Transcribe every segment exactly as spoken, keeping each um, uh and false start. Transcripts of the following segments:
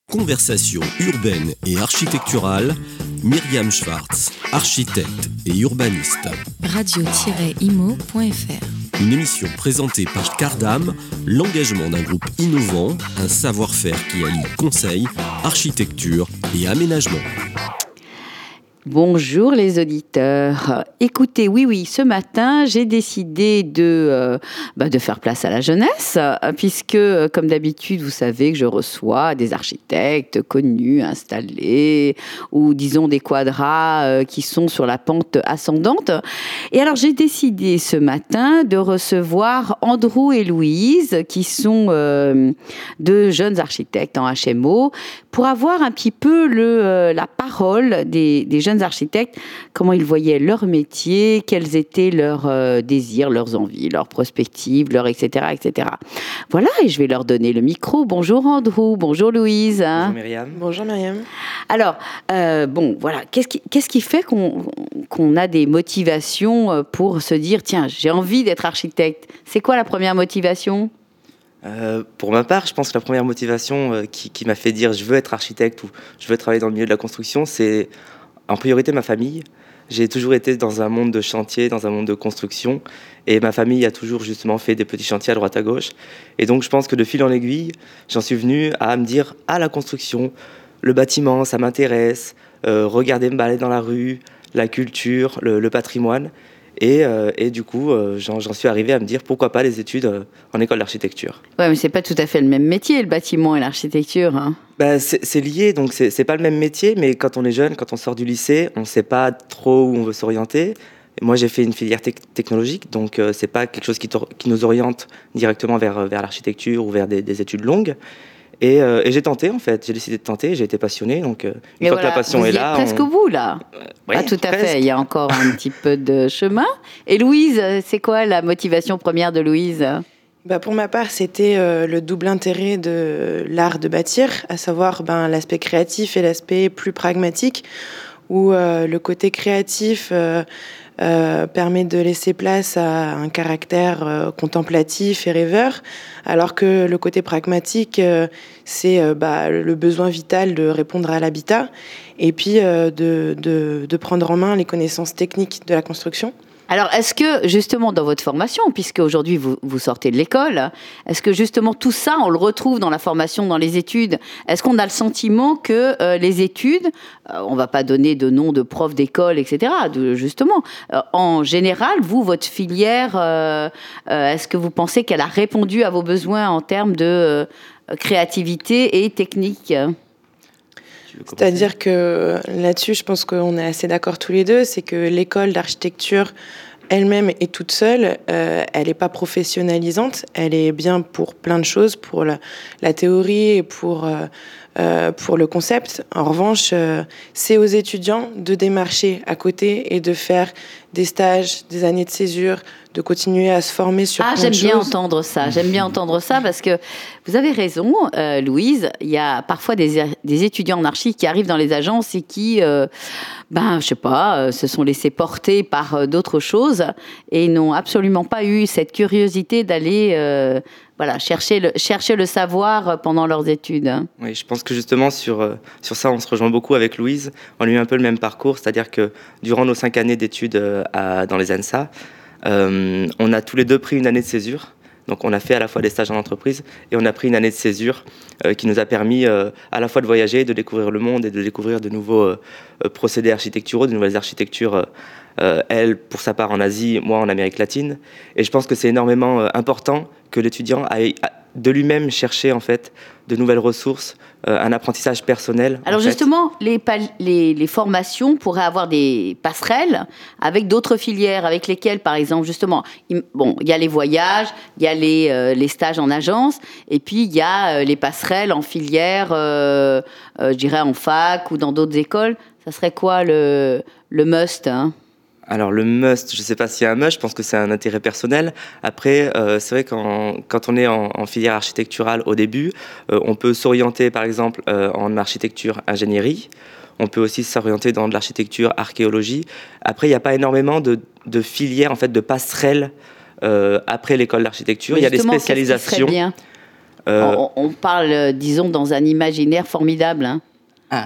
Conversation urbaine et architecturale, Myriam Schwartz, architecte et urbaniste. radio tiret imo point f r. Une émission présentée par Cardam, l'engagement d'un groupe innovant, un savoir-faire qui allie conseil, architecture et aménagement. Bonjour les auditeurs. Écoutez, oui, oui, ce matin, j'ai décidé de, euh, bah, de faire place à la jeunesse, puisque, comme d'habitude, vous savez que je reçois des architectes connus, installés, ou disons des quadras euh, qui sont sur la pente ascendante. Et alors, j'ai décidé ce matin de recevoir Andrew et Louise, qui sont euh, deux jeunes architectes en H M O, pour avoir un petit peu le, euh, la parole des, des jeunes architectes, comment ils voyaient leur métier, quels étaient leurs euh, désirs, leurs envies, leurs perspectives, leurs et cetera, et cetera. Voilà, et je vais leur donner le micro. Bonjour Andrew, bonjour Louise. Hein. Bonjour Myriam. Bonjour Myriam. Alors, euh, bon, voilà, qu'est-ce qui, qu'est-ce qui fait qu'on, qu'on a des motivations pour se dire, tiens, j'ai envie d'être architecte. C'est quoi la première motivation ? Euh, pour ma part, je pense que la première motivation euh, qui, qui m'a fait dire je veux être architecte ou je veux travailler dans le milieu de la construction, c'est en priorité ma famille. J'ai toujours été dans un monde de chantier, dans un monde de construction, et ma famille a toujours justement fait des petits chantiers à droite à gauche. Et donc je pense que de fil en aiguille, j'en suis venu à me dire ah, la construction, le bâtiment, ça m'intéresse, euh, regarder me balader dans la rue, la culture, le, le patrimoine. Et, euh, et du coup, euh, j'en, j'en suis arrivé à me dire pourquoi pas les études euh, en école d'architecture. Ouais, mais c'est pas tout à fait le même métier, le bâtiment et l'architecture. Hein. Bah, c'est, c'est lié, donc c'est, c'est pas le même métier, mais quand on est jeune, quand on sort du lycée, on sait pas trop où on veut s'orienter. Et moi, j'ai fait une filière te- technologique, donc euh, c'est pas quelque chose qui, qui nous oriente directement vers, vers l'architecture ou vers des, des études longues. Et, euh, et j'ai tenté, en fait. J'ai décidé de tenter, j'ai été passionné. Donc, euh, une et fois voilà, que la passion vous est y êtes là. presque on... au bout, là. Euh, ouais, ah, tout à presque. fait. Il y a encore un petit peu de chemin. Et Louise, c'est quoi la motivation première de Louise ? Bah pour ma part, c'était euh, le double intérêt de l'art de bâtir, à savoir ben, l'aspect créatif et l'aspect plus pragmatique, où euh, le côté créatif euh, euh, permet de laisser place à un caractère euh, contemplatif et rêveur, alors que le côté pragmatique, euh, c'est euh, bah, le besoin vital de répondre à l'habitat, et puis euh, de, de, de prendre en main les connaissances techniques de la construction. Alors, est-ce que, justement, dans votre formation, puisque aujourd'hui vous, vous sortez de l'école, est-ce que, justement, tout ça, on le retrouve dans la formation, dans les études ? Est-ce qu'on a le sentiment que euh, les études, euh, on ne va pas donner de nom de prof d'école, et cetera, de, justement, euh, en général, vous, votre filière, euh, euh, est-ce que vous pensez qu'elle a répondu à vos besoins en termes de euh, créativité et technique ? C'est-à-dire que là-dessus, je pense qu'on est assez d'accord tous les deux, c'est que l'école d'architecture elle-même est toute seule, euh, elle n'est pas professionnalisante, elle est bien pour plein de choses, pour la, la théorie et pour, euh, euh, pour le concept. En revanche, euh, c'est aux étudiants de démarcher à côté et de faire des stages, des années de césure, de continuer à se former sur ah, plein j'aime de bien choses. entendre ça. J'aime bien entendre ça parce que vous avez raison, euh, Louise. Il y a parfois des, des étudiants en archi qui arrivent dans les agences et qui, euh, ben, je sais pas, euh, se sont laissés porter par euh, d'autres choses et n'ont absolument pas eu cette curiosité d'aller, euh, voilà, chercher le, chercher le savoir pendant leurs études. Oui, je pense que justement sur, euh, sur ça, on se rejoint beaucoup avec Louise. On a eu un peu le même parcours, c'est-à-dire que durant nos cinq années d'études euh, à, dans les ANSA, euh, on a tous les deux pris une année de césure. Donc on a fait à la fois des stages en entreprise et on a pris une année de césure euh, qui nous a permis euh, à la fois de voyager, de découvrir le monde et de découvrir de nouveaux euh, procédés architecturaux, de nouvelles architectures, euh, elle pour sa part en Asie, moi en Amérique latine. Et je pense que c'est énormément euh, important que l'étudiant aille de lui-même chercher en fait de nouvelles ressources, euh, un apprentissage personnel. Alors justement, les, les, les formations pourraient avoir des passerelles avec d'autres filières, avec lesquelles, par exemple, justement, il, bon, il y a les voyages, il y a les, euh, les stages en agence, et puis il y a euh, les passerelles en filière, euh, euh, je dirais en fac ou dans d'autres écoles. Ça serait quoi le, le must, hein ? Alors le must, je ne sais pas s'il y a un must, je pense que c'est un intérêt personnel. Après, euh, c'est vrai qu'en, quand on est en, en filière architecturale au début, euh, on peut s'orienter par exemple euh, en architecture ingénierie. On peut aussi s'orienter dans de l'architecture archéologie. Après, il n'y a pas énormément de, de filières, en fait, de passerelles euh, après l'école d'architecture. Il y a des spécialisations. Euh, on, on parle, disons, dans un imaginaire formidable. Hein. Ah.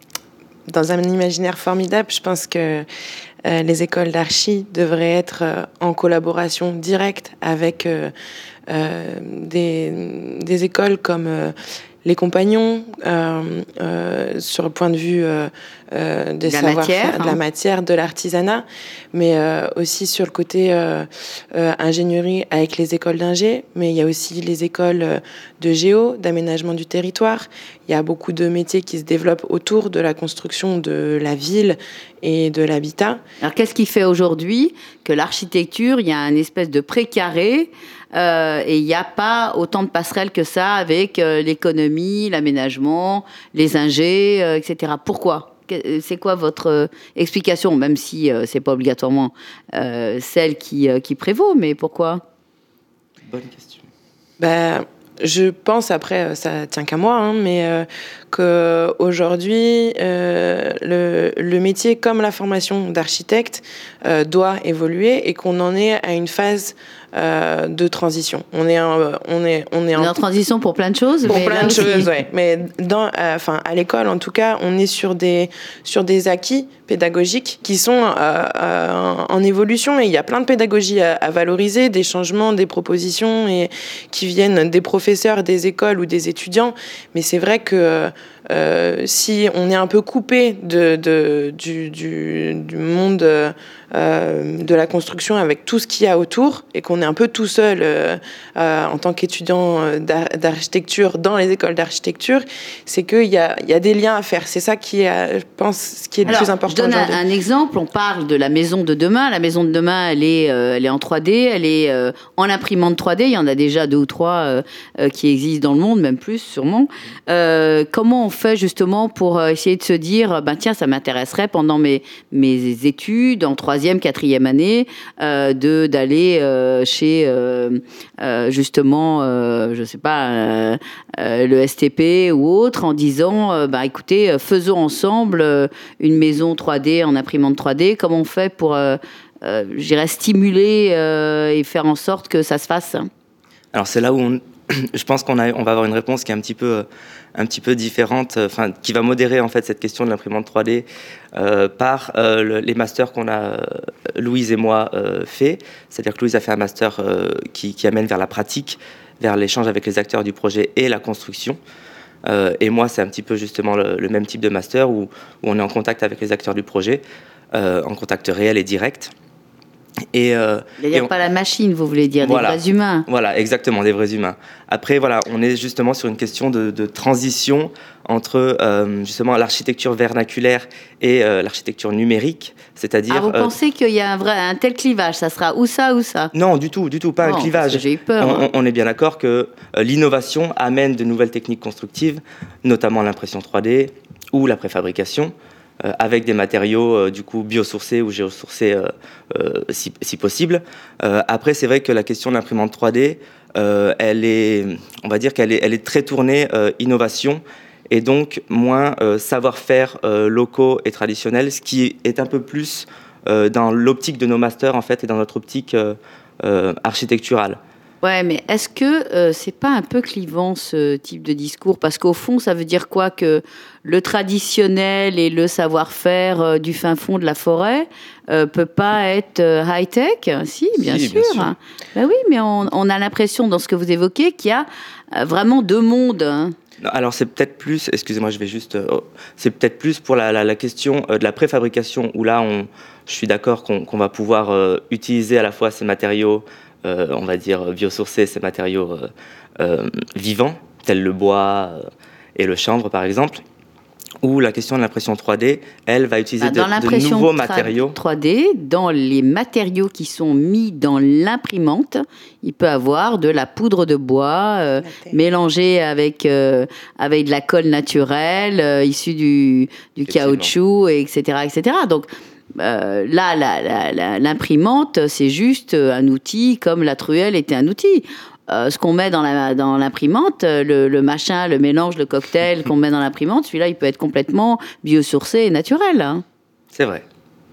Dans un imaginaire formidable, je pense que euh, les écoles d'archi devraient être euh, en collaboration directe avec euh, euh, des, des écoles comme euh, les Compagnons, euh, euh, sur le point de vue euh, euh, des savoir-faire, hein. de la matière, de l'artisanat, mais euh, aussi sur le côté euh, euh, ingénierie avec les écoles d'ingé, mais il y a aussi les écoles de géo, d'aménagement du territoire. Il y a beaucoup de métiers qui se développent autour de la construction de la ville et de l'habitat. Alors, qu'est-ce qui fait aujourd'hui que l'architecture, il y a un espèce de précaré euh, et il n'y a pas autant de passerelles que ça avec euh, l'économie, l'aménagement, les ingés, euh, et cetera. Pourquoi ? C'est quoi votre euh, explication, même si euh, c'est pas obligatoirement euh, celle qui, euh, qui prévaut, mais pourquoi ? Bonne question. Ben, je pense, après, ça tient qu'à moi, hein, mais euh, qu'aujourd'hui, euh, le, le métier, comme la formation d'architecte, euh, doit évoluer et qu'on en est à une phase euh, de transition. On est, en, on est, on est en, en transition pour plein de choses. Pour mais plein de aussi... choses, oui. Mais dans, euh, enfin, à l'école, en tout cas, on est sur des, sur des acquis pédagogiques qui sont euh, euh, en évolution, et il y a plein de pédagogies à, à valoriser, des changements, des propositions et, qui viennent des professeurs, des écoles ou des étudiants. Mais c'est vrai que euh, si on est un peu coupé de, de, du, du, du monde euh, de la construction avec tout ce qu'il y a autour, et qu'on est un peu tout seul euh, euh, en tant qu'étudiant d'ar- d'architecture dans les écoles d'architecture, c'est qu'il y a, il y a des liens à faire. C'est ça qui est, je pense, ce qui est le Alors, plus important. Je donne un, un exemple. On parle de la maison de demain. La maison de demain, elle est, euh, elle est en trois D, elle est euh, en imprimante trois D. Il y en a déjà deux ou trois euh, euh, qui existent dans le monde, même plus sûrement. Euh, comment on fait justement pour essayer de se dire, ben tiens, ça m'intéresserait pendant mes mes études en troisième, quatrième année, euh, de d'aller euh, chez euh, euh, justement, euh, je sais pas, euh, euh, le S T P ou autre, en disant, euh, bah écoutez, faisons ensemble euh, une maison trois D en imprimante trois D. Comment on fait pour, euh, euh, je dirais, stimuler euh, et faire en sorte que ça se fasse ? Alors c'est là où on, je pense qu'on a, on va avoir une réponse qui est un petit peu, un petit peu différente, enfin qui va modérer en fait cette question de l'imprimante trois D euh, par euh, le, les masters qu'on a, Louise et moi, euh, fait. C'est-à-dire que Louise a fait un master euh, qui, qui amène vers la pratique, vers l'échange avec les acteurs du projet et la construction. Euh, et moi, c'est un petit peu justement le, le même type de master où, où on est en contact avec les acteurs du projet, euh, en contact réel et direct. Et, euh, C'est-à-dire et on... pas la machine, vous voulez dire, voilà. des vrais humains. Voilà, exactement, des vrais humains. Après, voilà, on est justement sur une question de, de transition entre euh, justement l'architecture vernaculaire et euh, l'architecture numérique, c'est-à-dire... Ah, vous euh, pensez qu'il y a un, vrai, un tel clivage, ça sera ou ça ou ça ? Non, du tout, du tout, pas non, un clivage. J'ai eu peur. On, on est bien d'accord que euh, l'innovation amène de nouvelles techniques constructives, notamment l'impression trois D ou la préfabrication, euh, avec des matériaux euh, du coup biosourcés ou géosourcés euh, euh, si, si possible. Euh, après, c'est vrai que la question de l'imprimante trois D, euh, elle est, on va dire qu'elle est, elle est très tournée euh, innovation, et donc moins euh, savoir-faire euh, locaux et traditionnels, ce qui est un peu plus euh, dans l'optique de nos masters en fait, et dans notre optique euh, euh, architecturale. Ouais, mais est-ce que euh, c'est pas un peu clivant ce type de discours ? Parce qu'au fond, ça veut dire quoi ? Que le traditionnel et le savoir-faire euh, du fin fond de la forêt euh, peut pas être euh, high-tech ? Si, bien si, sûr. Bien sûr. Ben oui, mais on, on a l'impression dans ce que vous évoquez qu'il y a euh, vraiment deux mondes. Hein. Alors c'est peut-être plus, excusez-moi, je vais juste, euh, c'est peut-être plus pour la, la, la question euh, de la préfabrication, où là, on, je suis d'accord qu'on, qu'on va pouvoir euh, utiliser à la fois ces matériaux, euh, on va dire biosourcés, ces matériaux euh, euh, vivants, tels le bois euh, et le chanvre par exemple, ou la question de l'impression trois D, elle va utiliser bah, de, de nouveaux matériaux. trois D, dans les matériaux qui sont mis dans l'imprimante, il peut avoir de la poudre de bois euh, mélangée avec, euh, avec de la colle naturelle, euh, issue du, du caoutchouc, et cetera, et cetera. Donc euh, là, la, la, la, l'imprimante, c'est juste un outil comme la truelle était un outil. Euh, ce qu'on met dans, la, dans l'imprimante, le, le machin, le mélange, le cocktail qu'on met dans l'imprimante, celui-là, il peut être complètement biosourcé et naturel. Hein. C'est vrai.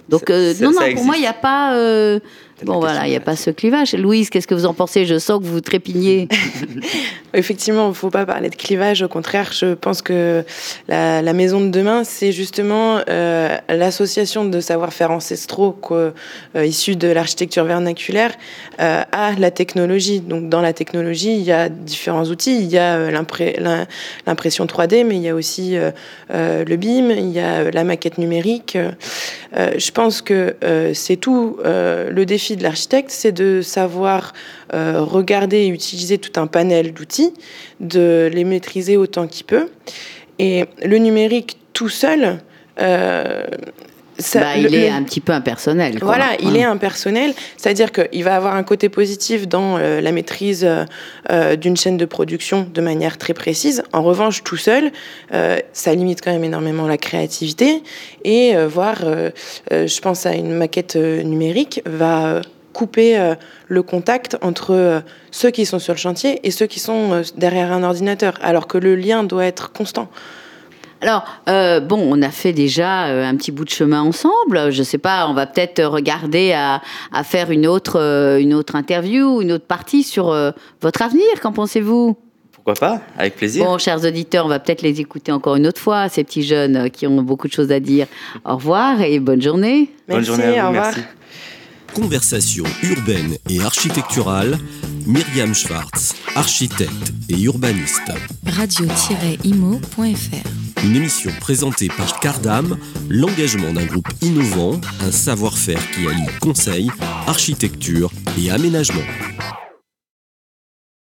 Donc, euh, non, non, pour moi, il n'y a pas... Euh... Bon, voilà, il n'y a pas ce clivage. Louise, qu'est-ce que vous en pensez? Je sens que vous trépignez. Effectivement, il ne faut pas parler de clivage. Au contraire, je pense que la, la maison de demain, c'est justement euh, l'association de savoir-faire ancestraux euh, issus de l'architecture vernaculaire euh, à la technologie. Donc, dans la technologie, il y a différents outils. Il y a euh, l'impré- l'impression trois D, mais il y a aussi euh, euh, le B I M, il y a la maquette numérique. Euh, je pense que euh, c'est tout euh, le défi de l'architecte, c'est de savoir euh, regarder et utiliser tout un panel d'outils, de les maîtriser autant qu'il peut. Et le numérique tout seul, euh, ça, bah, il le, est un petit peu impersonnel. Quoi. Voilà, il hum. est impersonnel, c'est-à-dire qu'il va avoir un côté positif dans euh, la maîtrise euh, d'une chaîne de production de manière très précise. En revanche, tout seul, euh, ça limite quand même énormément la créativité et euh, voir, euh, euh, je pense à une maquette euh, numérique, va euh, couper euh, le contact entre euh, ceux qui sont sur le chantier et ceux qui sont euh, derrière un ordinateur, alors que le lien doit être constant. Alors, euh, bon, on a fait déjà euh, un petit bout de chemin ensemble. Je sais pas, on va peut-être regarder à, à faire une autre, euh, une autre interview, une autre partie sur euh, votre avenir. Qu'en pensez-vous ? Pourquoi pas ? Avec plaisir. Bon, chers auditeurs, on va peut-être les écouter encore une autre fois, ces petits jeunes qui ont beaucoup de choses à dire. Au revoir et bonne journée. Bonne merci, journée à vous, au revoir. merci. Conversation urbaine et architecturale, Myriam Schwartz, architecte et urbaniste. radio tiret imo point f r. Une émission présentée par Cardam, l'engagement d'un groupe innovant, un savoir-faire qui allie conseil, architecture et aménagement.